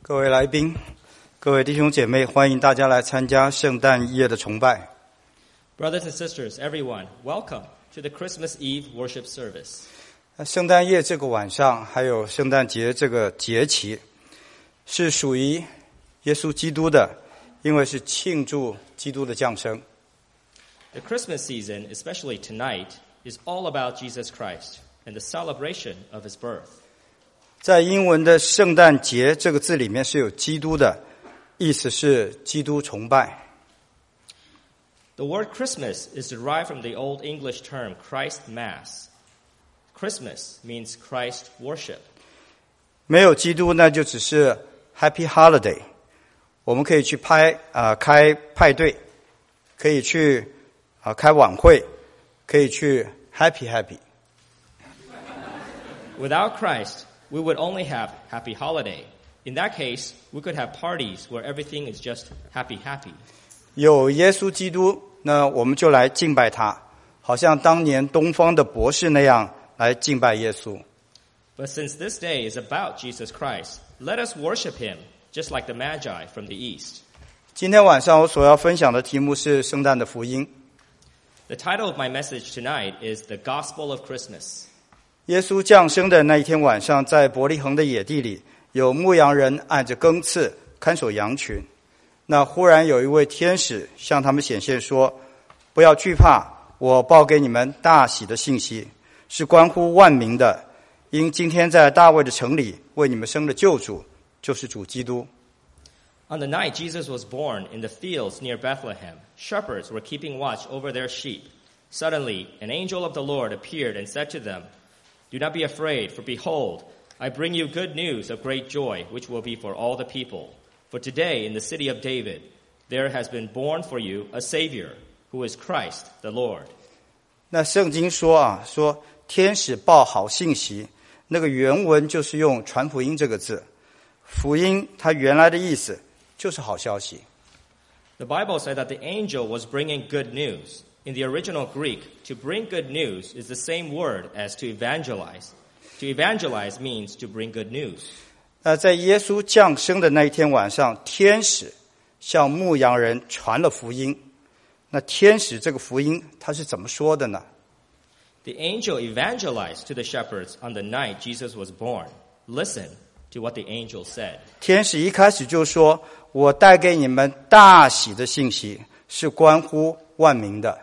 各位来宾，各位弟兄姐妹，欢迎大家来参加圣诞夜的崇拜。 Brothers and sisters, everyone, welcome to the Christmas Eve worship service. 圣诞夜这个晚上，还有圣诞节这个节期，是属于耶稣基督的，因为是庆祝基督的降生。 The Christmas season, especially tonight, is all about Jesus Christ and the celebration of his birth. 在英文的圣诞节这个字里面是有基督的，意思是基督崇拜。 The word Christmas is derived from the Old English term Christ Mass. Christmas means Christ worship. 没有基督那就只是 Happy Holiday。我们可以去开派对，可以去开晚会，可以去 Happy。 Without Christ, we would only have happy holiday. In that case, we could have parties where everything is just happy. 有耶稣基督，那我们就来敬拜他，好像当年东方的博士那样来敬拜耶稣。 But since this day is about Jesus Christ, let us worship him, just like the Magi from the East. 今天晚上我所要分享的题目是圣诞的福音。 The title of my message tonight is The Gospel of Christmas. 耶稣降生的那一天晚上，在伯利恒的野地里，有牧羊人按着更次看守羊群。那忽然有一位天使向他们显现说，不要惧怕，我报给你们大喜的信息，是关乎万民的，因今天在大卫的城里为你们生了救主，就是主基督。 On the night Jesus was born in the fields near Bethlehem, shepherds were keeping watch over their sheep. Suddenly, an angel of the Lord appeared and said to them, Do not be afraid, for behold, I bring you good news of great joy, which will be for all the people. For today, in the city of David, there has been born for you a Savior, who is Christ the Lord. 那圣经说天使报好信息，那个原文就是用传福音这个字。福音它原来的意思就是好消息。 The Bible said that the angel was bringing good news. In the original Greek, to bring good news is the same word as to evangelize. To evangelize means to bring good news. 在耶稣降生的那一天晚上，天使向牧羊人传了福音。那天使这个福音他是怎么说的呢？ The angel evangelized to the shepherds on the night Jesus was born. Listen to what the angel said. 天使一开始就说，我带给你们大喜的信息，是关乎万民的。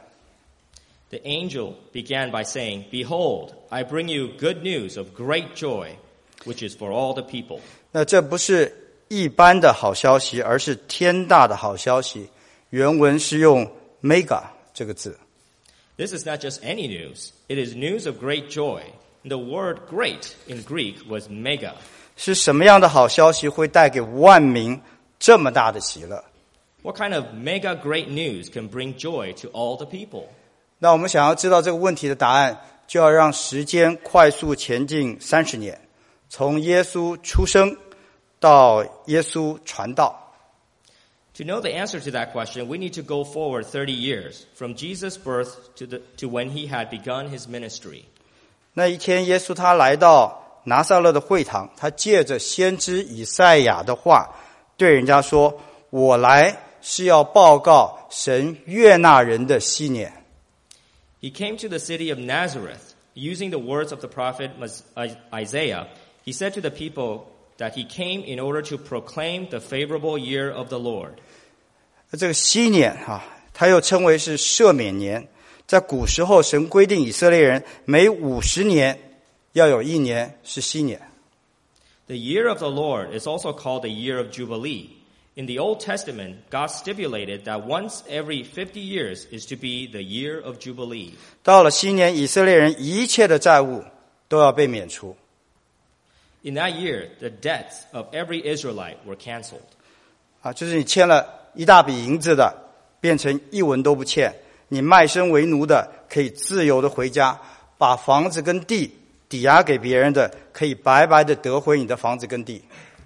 The angel began by saying, Behold, I bring you good news of great joy, which is for all the people. 那这不是一般的好消息，而是天大的好消息。原文是用 mega 这个字。 This is not just any news. It is news of great joy. The word great in Greek was mega. 是什么样的好消息会带给万民这么大的喜乐？ What kind of mega great news can bring joy to all the people? 那我们想要知道这个问题的答案，就要让时间快速前进30年，从耶稣出生到耶稣传道。 To know the answer to that question, we need to go forward 30 years, from Jesus' birth to when he had begun his ministry. 那一天，耶稣他来到拿撒勒的会堂，他借着先知以赛亚的话，对人家说：“我来是要报告神悦纳人的禧年。” He came to the city of Nazareth. Using the words of the prophet Isaiah, he said to the people that he came in order to proclaim the favorable year of the Lord. 这个禧年它又称为是赦免年。在古时候，神规定以色列人每50年要有一年是禧年。 The year of the Lord is also called the year of Jubilee. In the Old Testament, God stipulated that once every 50 years is to be the year of Jubilee. 到了禧年，以色列人一切的债务都要被免除。 In that year, the debts of every Israelite were canceled. 就是你欠了一大笔银子的，变成一文都不欠；你卖身为奴的，可以自由的回家；把房子跟地抵押给别人的，可以白白的得回你的房子跟地。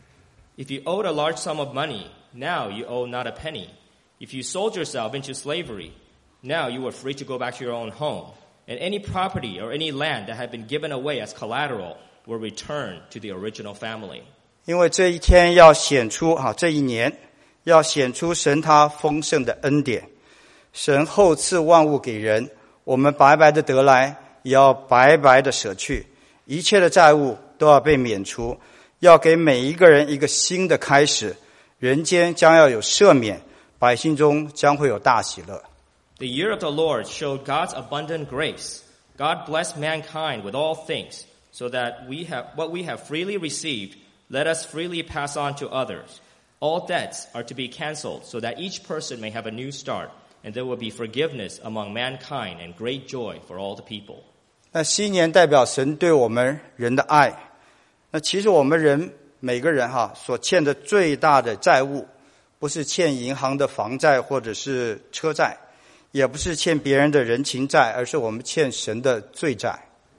If you owed a large sum of money, now you owe not a penny. If you sold yourself into slavery, now you are free to go back to your own home. And any property or any land that had been given away as collateral were returned to the original family. 因为这一天要显出这一年要显出神他丰盛的恩典，神厚赐万物给人，我们白白的得来，也要白白的舍去，一切的债务都要被免除，要给每一个人一个新的开始，人间将要有赦免，百姓中将会有大喜乐。 The year of the Lord showed God's abundant grace. God blessed mankind with all things, so that what we have freely received, let us freely pass on to others. All debts are to be canceled, so that each person may have a new start, and there will be forgiveness among mankind and great joy for all the people. 那新年代表神对我们人的爱。那其实我们人每个人所欠的最大的债务，不是欠银行的房债或者是车债，也不是欠别人的人情债，而是我们欠神的罪债。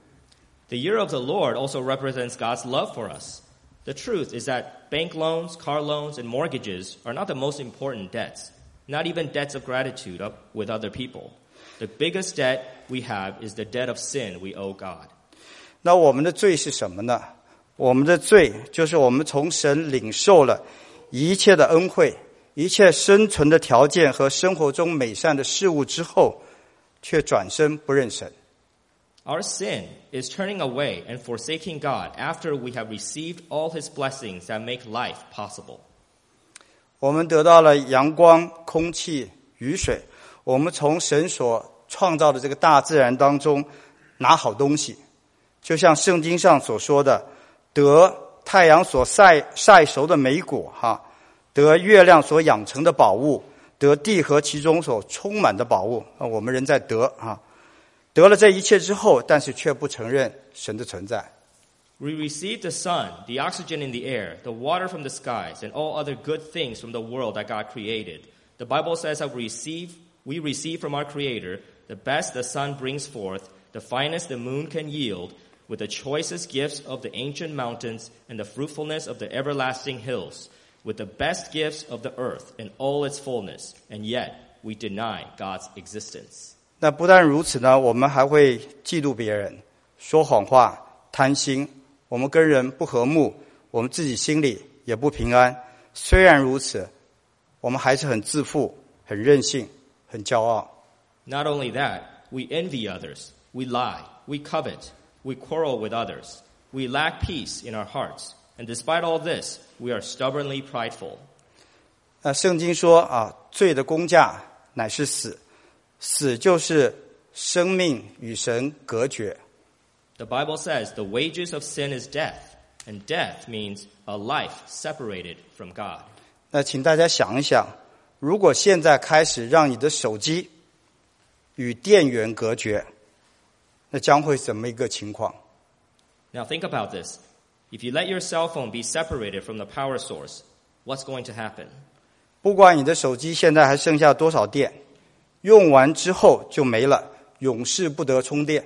The year of the Lord also represents God's love for us. The truth is that bank loans, car loans, and mortgages are not the most important debts, not even debts of gratitude with other people. The biggest debt we have is the debt of sin we owe God. 那我们的罪是什么呢？我们的罪就是我们从神领受了一切的恩惠，一切生存的条件和生活中美善的事物之后，却转身不认神。 Our sin is turning away and forsaking God after we have received all His blessings that make life possible. 我们得到了阳光、空气、雨水，我们从神所创造的这个大自然当中拿好东西，就像圣经上所说的，得太阳所晒熟的美果得月亮所养成的宝物，得地和其中所充满的宝物。我们人在得了这一切之后，但是却不承认神的存在。 We receive the sun, the oxygen in the air, the water from the skies, and all other good things from the world that God created. The Bible says that we receive from our Creator the best the sun brings forth, the finest the moon can yield, with the choicest gifts of the ancient mountains and the fruitfulness of the everlasting hills, with the best gifts of the earth and all its fullness, and yet we deny God's existence. 那不但如此呢，我们还会嫉妒别人，说谎话，贪心，我们跟人不和睦，我们自己心里也不平安。虽然如此，我们还是很自负，很任性，很骄傲。 Not only that, we envy others, we lie, we covet, we quarrel with others, we lack peace in our hearts, and despite all this, we are stubbornly prideful. 圣经说罪的工价乃是死，死就是生命与神隔绝。 The Bible says the wages of sin is death, and death means a life separated from God. 那请大家想一想，如果现在开始让你的手机与电源隔绝，那将会怎么一个情况？ Now think about this. If you let your cell phone be separated from the power source, what's going to happen? 不管你的手机现在还剩下多少电，用完之后就没了，永世不得充电。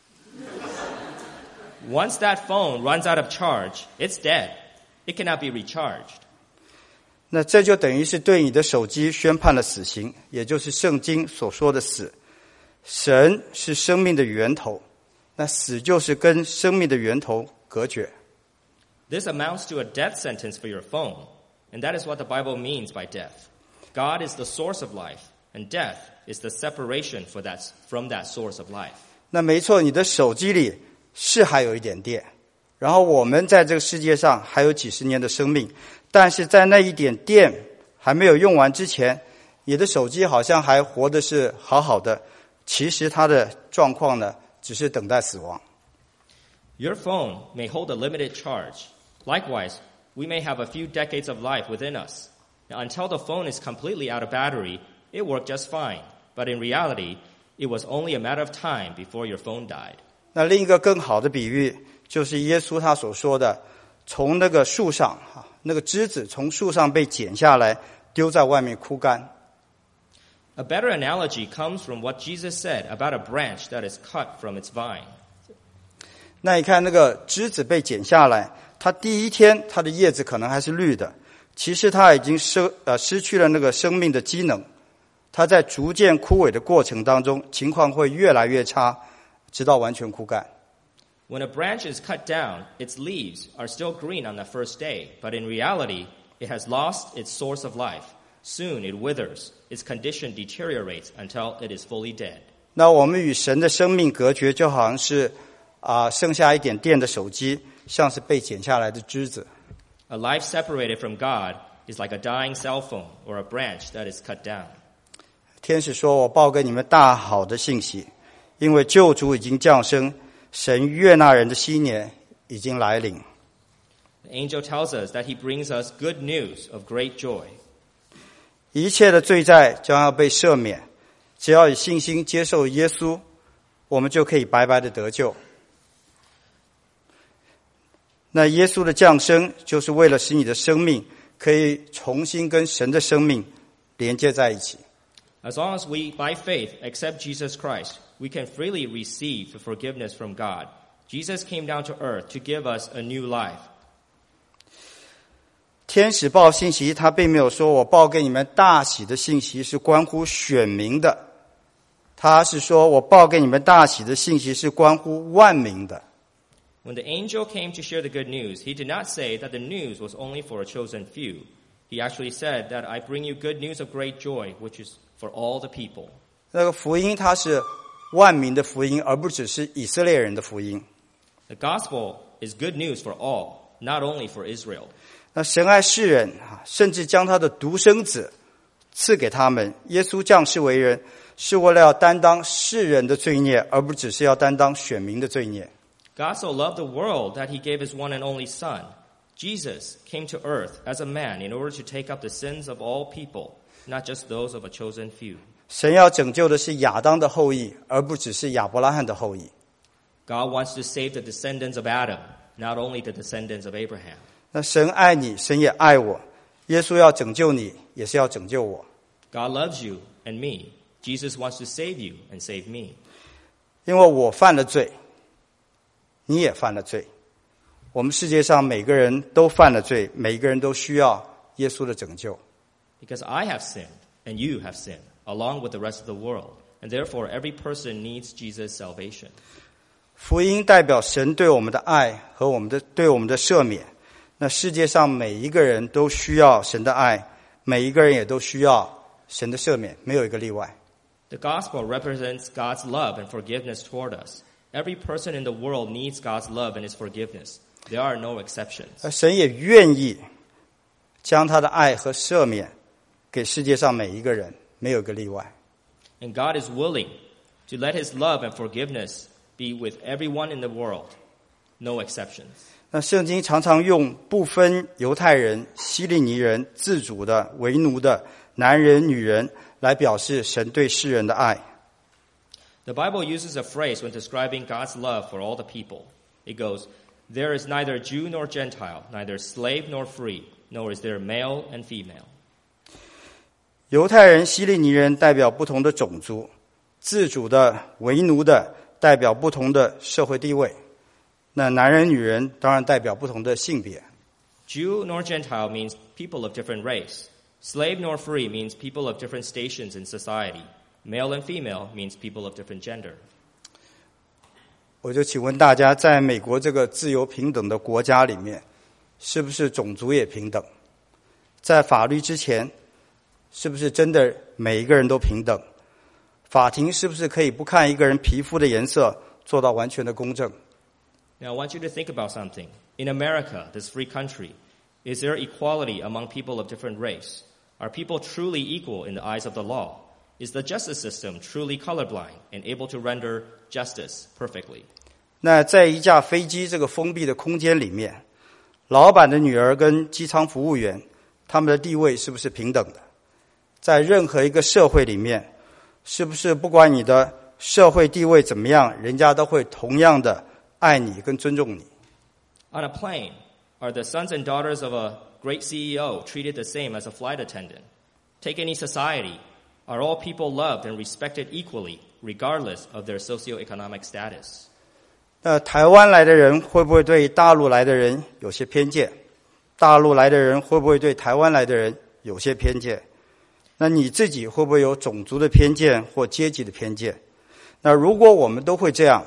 Once that phone runs out of charge, it's dead. It cannot be recharged. 那这就等于是对你的手机宣判了死刑，也就是圣经所说的死。神是生命的源头，那死就是跟生命的源头隔绝。 This amounts to a death sentence for your phone, and that is what the Bible means by death. God is the source of life, and death is the separation from that source of life. 那没错，你的手机里是还有一点电，然后我们在这个世界上还有几十年的生命，但是在那一点电还没有用完之前，你的手机好像还活的是好好的，其实它的状况呢，只是等待死亡。 Your phone may hold a limited charge. Likewise, we may have a few decades of life within us. Now, until the phone is completely out of battery, it worked just fine. But in reality, it was only a matter of time before your phone died. 那另一个更好的比喻，就是耶稣他所说的，从那个树上那个枝子从树上被剪下来，丢在外面枯干。 A better analogy comes from what Jesus said about a branch that is cut from its vine. 那你看那个枝子被剪下来，它第一天它的叶子可能还是绿的，其实它已经失去了那个生命的机能，它在逐渐枯萎的过程当中，情况会越来越差，直到完全枯干。 When a branch is cut down, its leaves are still green on the first day, but in reality, it has lost its source of life. Soon it withers, its condition deteriorates until it is fully dead. 那我们与神的生命隔绝，就好像是剩下一点电的手机，像是被剪下来的枝子。 A life separated from God is like a dying cell phone or a branch that is cut down. 天使说：“我报给你们大好的信息，因为救主已经降生，神悦纳人的禧年已经来临。” The angel tells us that he brings us good news of great joy. 一切的罪债将要被赦免，只要以信心接受耶稣，我们就可以白白的得救。那耶稣的降生就是为了使你的生命可以重新跟神的生命连接在一起。 As long as we, by faith, accept Jesus Christ, we can freely receive the forgiveness from God. Jesus came down to earth to give us a new life. 天使报信息，他并没有说我报给你们大喜的信息是关乎选民的，他是说我报给你们大喜的信息是关乎万民的。 When the angel came to share the good news, he did not say that the news was only for a chosen few. He actually said that I bring you good news of great joy, which is for all the people. 那个福音它是万民的福音，而不只是以色列人的福音。 The gospel is good news for all, not only for Israel. 那神爱世人，甚至将他的独生子赐给他们。耶稣降世为人，是为了要担当世人的罪孽，而不只是要担当选民的罪孽。 God so loved the world that he gave his one and only Son. Jesus came to earth as a man in order to take up the sins of all people, not just those of a chosen few. 神要拯救的是亚当的后裔，而不只是亚伯拉罕的后裔。 God wants to save the descendants of Adam, not only the descendants of Abraham. 那神爱你，神也爱我。耶稣要拯救你，也是要拯救我。 God loves you and me. Jesus wants to save you and save me. 因为我犯了罪，你也犯了罪。我们世界上每个人都犯了罪，每一个人都需要耶稣的拯救。 Because I have sinned and you have sinned, along with the rest of the world. And therefore, every person needs Jesus' salvation. 福音代表神对我们的爱和对我们的赦免。那世界上每一个人都需要神的爱，每一个人也都需要神的赦免，没有一个例外。 The gospel represents God's love and forgiveness toward us. Every person in the world needs God's love and his forgiveness. There are no exceptions. 神也愿意将他的爱和赦免给世界上每一个人，没有一个例外。 And God is willing to let his love and forgiveness be with everyone in the world. No exceptions. 那圣经常常用不分犹太人、希利尼人、自主的、为奴的、男人、女人来表示神对世人的爱。 The Bible uses a phrase when describing God's love for all the people. It goes, "There is neither Jew nor Gentile, neither slave nor free, nor is there male and female." 犹太人、希利尼人代表不同的种族，自主的、为奴的代表不同的社会地位。那男人、女人当然代表不同的性别。 Jew nor Gentile means people of different race. Slave nor free means people of different stations in society. Male and female means people of different gender. 我就请问大家，在美国这个自由平等的国家里面，是不是种族也平等？在法律之前，是不是真的每一个人都平等？法庭是不是可以不看一个人皮肤的颜色，做到完全的公正？ Now I want you to think about something. In America, this free country, is there equality among people of different race? Are people truly equal in the eyes of the law? Is the justice system truly colorblind and able to render justice perfectly? 那在一架飞机这个封闭的空间里面，老板的女儿跟机舱服务员，他们的地位是不是平等的？在任何一个社会里面，是不是不管你的社会地位怎么样，人家都会同样的爱你跟尊重你？ On a plane, are the sons and daughters of a great CEO treated the same as a flight attendant? Take any society. Are all people loved and respected equally, regardless of their socioeconomic status? 台湾来的人会不会对大陆来的人有些偏见？大陆来的人会不会对台湾来的人有些偏见？那你自己会不会有种族的偏见或阶级的偏见？那如果我们都会这样，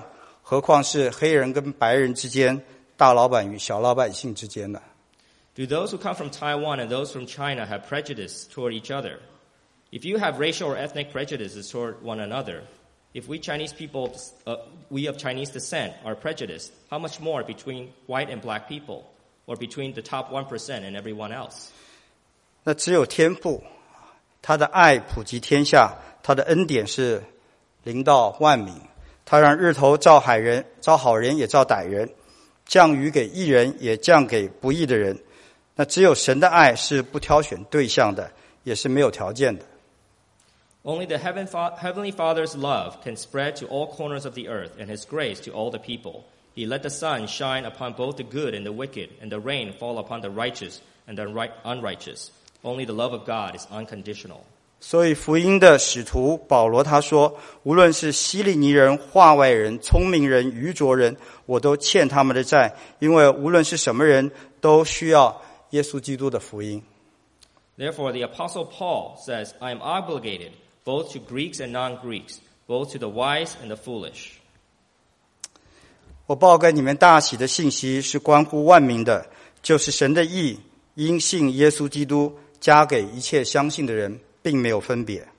何况是黑人跟白人之间，大老板与小老百姓之间呢？ Do those who come from Taiwan and those from China have prejudice toward each other? If you have racial or ethnic prejudices toward one another, if we Chinese people, we of Chinese descent are prejudiced, how much more between white and black people, or between the top 1% and everyone else? 那只有天父，他的爱普及天下，他的恩典是临到万民，他让日头照好人也照歹人，降雨给义人也降给不义的人。那只有神的爱是不挑选对象的，也是没有条件的。 Only the Heavenly Father's love can spread to all corners of the earth and His grace to all the people. He let the sun shine upon both the good and the wicked, and the rain fall upon the righteous and the unrighteous. Only the love of God is unconditional. 所以福音的使徒保罗他说，无论是希利尼人、化外人、聪明人、愚拙人，我都欠他们的债，因为无论是什么人，都需要耶稣基督的福音。 Therefore, the Apostle Paul says, I am obligated both to Greeks and non-Greeks, both to the wise and the foolish. 我报给你们大喜的信息是关乎万民的，就是神的义因信耶稣基督加给一切相信的人，并没有分别。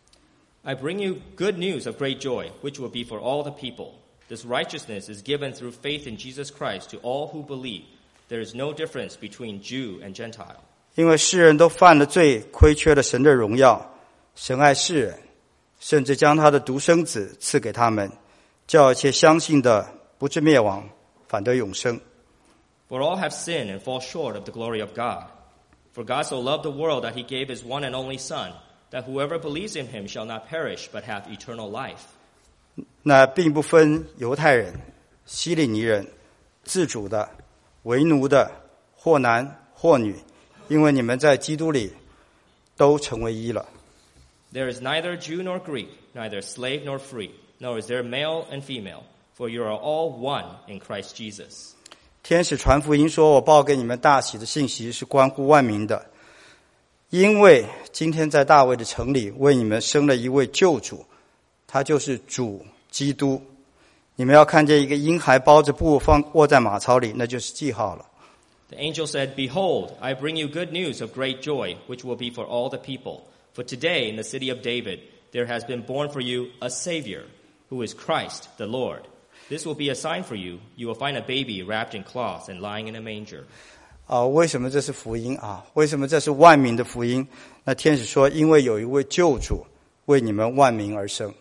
I bring you good news of great joy, which will be for all the people. This righteousness is given through faith in Jesus Christ to all who believe. There is no difference between Jew and Gentile. 因为世人都犯了罪，亏缺了神的荣耀。神爱世人，甚至将他的独生子赐给他们，叫一切相信的不至灭亡，反得永生。 For all have sinned and fall short of the glory of God. For God so loved the world that He gave His one and only Son, that whoever believes in Him shall not perish but have eternal life. 那并不分犹太人、希利尼人、自主的、为奴的，或男或女，因为你们在基督里都成为一了。 There is neither Jew nor Greek, neither slave nor free, nor is there male and female, for you are all one in Christ Jesus. 天使传福音说，我报给你们大喜的信息是关乎万民的，因为今天在大卫的城里为你们生了一位救主，他就是主基督。你们要看见一个婴孩包着布卧在马槽里，那就是记号了。 The angel said, Behold, I bring you good news of great joy, which will be for all the people. For today in the city of David there has been born for you a Savior, who is Christ the Lord. This will be a sign for you. You will find a baby wrapped in cloths and lying in a manger. 为什么这是福音啊？为什么这是万民的福音？那天使说，因为有一位救主为你们万民而生。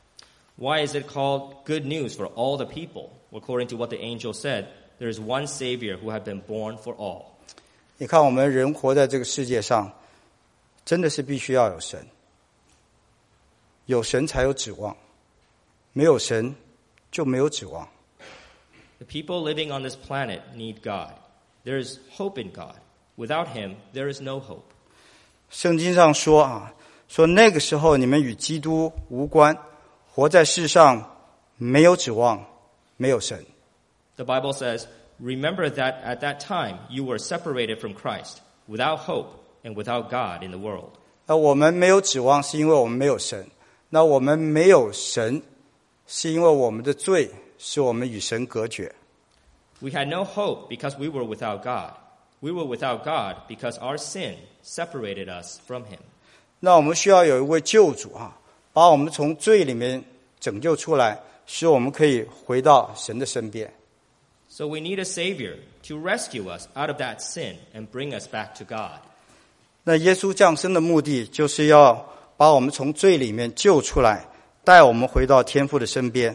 Why is it called good news for all the people? According to what the angel said, there is one Savior who had been born for all. 你看，我们人活在这个世界上，真的是必须要有神，有神才有指望，没有神就没有指望。 The people living on this planet need God. There is hope in God. Without Him, there is no hope. 圣经上说说那个时候你们与基督无关，活在世上没有指望，没有神。 The Bible says, Remember that at that time you were separated from Christ, without hope and without God in the world. 那我们没有指望是因为我们没有神，那我们没有神是因为我们的罪使我们与神隔绝。 We had no hope because we were without God. We were without God because our sin separated us from Him. 那我们需要有一位救主把我们从罪里面拯救出来，使我们可以回到神的身边。 So we need a Savior to rescue us out of that sin and bring us back to God. 那耶稣降生的目的就是要把我们从罪里面救出来，带我们回到天父的身边。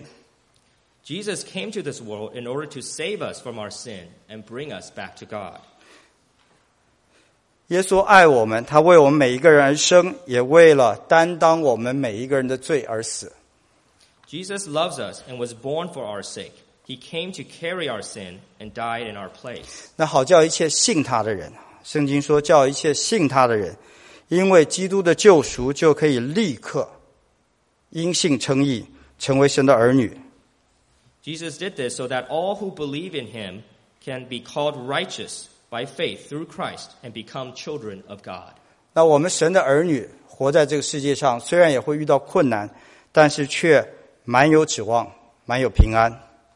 Jesus came to this world in order to save us from our sin and bring us back to God. 耶稣爱我们，他为我们每一个人而生，也为了担当我们每一个人的罪而死。 Jesus loves us and was born for our sake. He came to carry our sin and died in our place. 那好叫一切信他的人，圣经说叫一切信他的人，因为基督的救赎就可以立刻因信称义，成为神的儿女。 Jesus did this so that all who believe in Him can be called righteous by faith through Christ and become children of God. 那我们神的儿女活在这个世界上，虽然也会遇到困难，但是却蛮有指望，蛮有平安。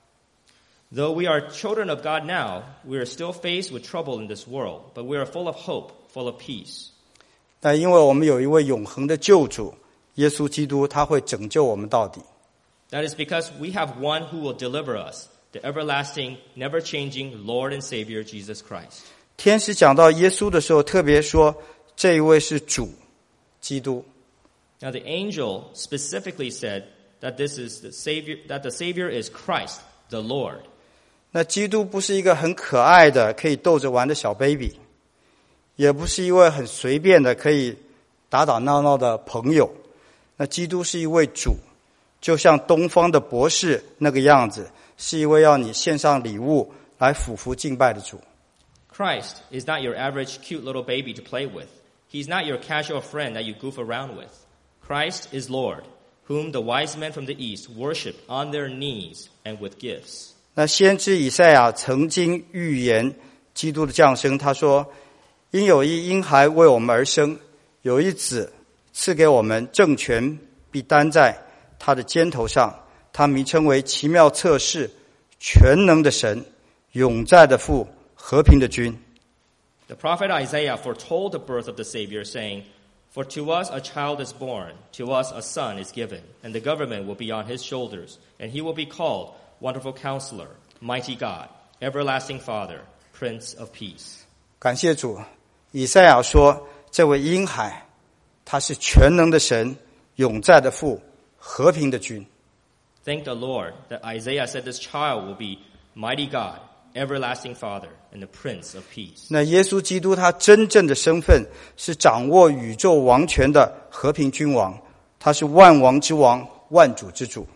Though we are children of God now, we are still faced with trouble in this world, but we are full of hope, full of peace. 但因为我们有一位永恒的救主耶稣基督，他会拯救我们到底。 That is because we have one who will deliver us, the everlasting, never-changing Lord and Savior, Jesus Christ. 天使讲到耶稣的时候，特别说这一位是主基督。 Now the angel specifically said that this is the Savior, that the Savior is Christ, the Lord. 那基督不是一个很可爱的可以逗着玩的小 baby， 也不是一位很随便的可以打打闹闹的朋友。那基督是一位主，就像东方的博士那个样子，是一位要你献上礼物来俯伏敬拜的主。 Christ is not your average cute little baby to play with. He's not your casual friend that you goof around with. Christ is Lord, whom the wise men from the east worship on their knees and with gifts. 那先知以赛亚曾经预言基督的降生，他说：“因有一婴孩为我们而生，有一子赐给我们，政权必担在他的肩头上。他名称为奇妙策士、全能的神、永在的父、和平的君。” The prophet Isaiah foretold the birth of the Savior, saying, For to us a child is born, to us a son is given, and the government will be on his shoulders, and he will be called Wonderful Counselor, Mighty God, Everlasting Father, Prince of Peace. 感谢主，以赛亚说，这位婴孩，他是全能的神、永在的父、和平的君。 Thank the Lord that Isaiah said this child will be Mighty God, Everlasting Father, and the Prince of Peace. 那耶稣基督他真正的身份是掌握宇宙王权的和平君王，他是万王之王、万主之主。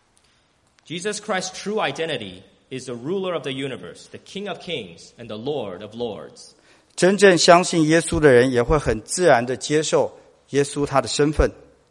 Jesus Christ's true identity is the ruler of the universe, the King of Kings, and the Lord of Lords. 真正相信耶稣的人也会很自然地接受耶稣他的身份。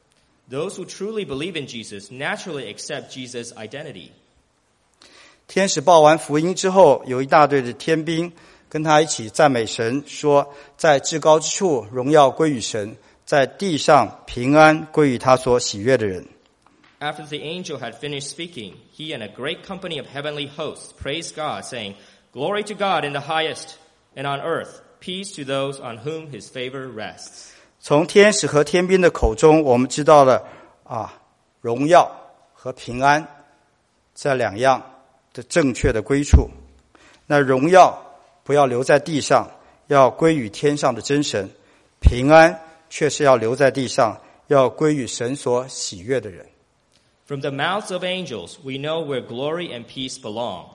Those who truly believe in Jesus naturally accept Jesus' identity. 天使报完福音之后，有一大队的天兵跟他一起赞美神，说：在至高之处荣耀归于神，在地上平安归于他所喜悦的人。 After the angel had finished speaking, he and a great company of heavenly hosts praised God, saying, Glory to God in the highest, and on earth, peace to those on whom his favor rests. 从天使和天兵的口中，我们知道了荣耀和平安这两样的正确的归处。那荣耀不要留在地上，要归于天上的真神；平安却是要留在地上，要归于神所喜悦的人。 From the mouths of angels, we know where glory and peace belong.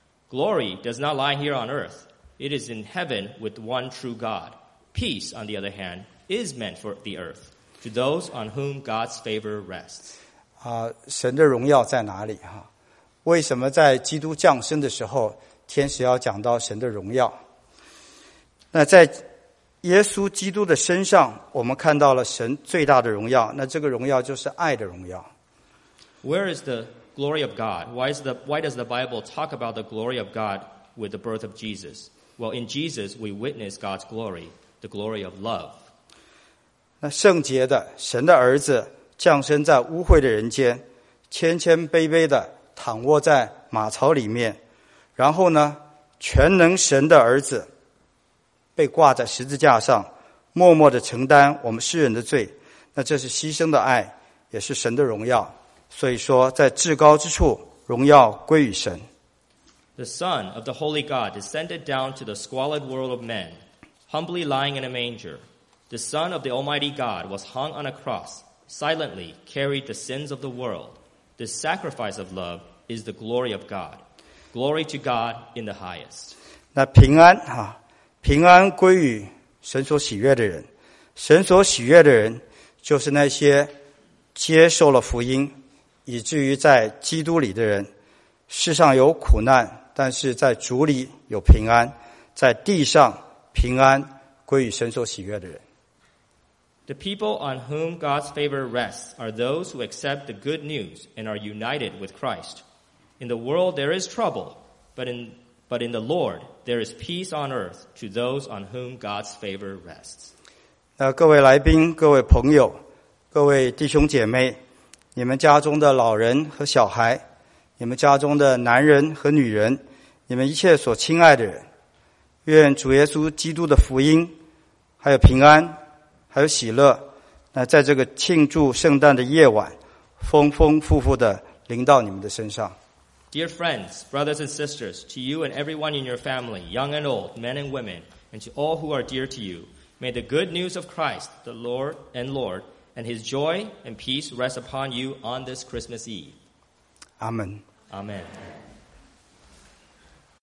Glory does not lie here on earth. It is in heaven with one true God. Peace, on the other hand, is meant for the earth, to those on whom God's favor rests. 神的荣耀在哪里？为什么在基督降生的时候，天使要讲到神的荣耀？那在耶稣基督的身上，我们看到了神最大的荣耀。那这个荣耀就是爱的荣耀。 Where is the glory of God? Why does the Bible talk about the glory of God with the birth of Jesus? Well, in Jesus, we witness God's glory, the glory of love. 那圣洁的神的儿子降生在污秽的人间，谦谦卑卑的躺卧在马槽里面，然后呢，全能神的儿子被挂在十字架上，默默的承担我们世人的罪。那这是牺牲的爱，也是神的荣耀。所以说，在至高之处，荣耀归于神。 The Son of the Holy God descended down to the squalid world of men, humbly lying in a manger. The Son of the Almighty God was hung on a cross, silently carried the sins of the world. This sacrifice of love is the glory of God. Glory to God in the highest. 那平安归于神所喜悦的人。神所喜悦的人，就是那些接受了福音，以至于在基督里的人。世上有苦难，但是在主里有平安，在地上平安归于神所喜悦的人。 The people on whom God's favor rests are those who accept the good news and are united with Christ. In the world there is trouble, but in the Lord there is peace on earth to those on whom God's favor rests. 各位来宾、各位朋友、各位弟兄姐妹，你们家中的老人和小孩， 你们家中的男人和女人，你们一切所亲爱的人。愿主耶稣基督的福音，还有平安，还有喜乐，那在这个庆祝圣诞的夜晚，丰丰富富的临到你们的身上。 Dear friends, brothers and sisters, to you and everyone in your family, young and old, men and women, and to all who are dear to you, may the good news of Christ, the Lord, and his joy and peace rest upon you on this Christmas Eve. Amen. Amen.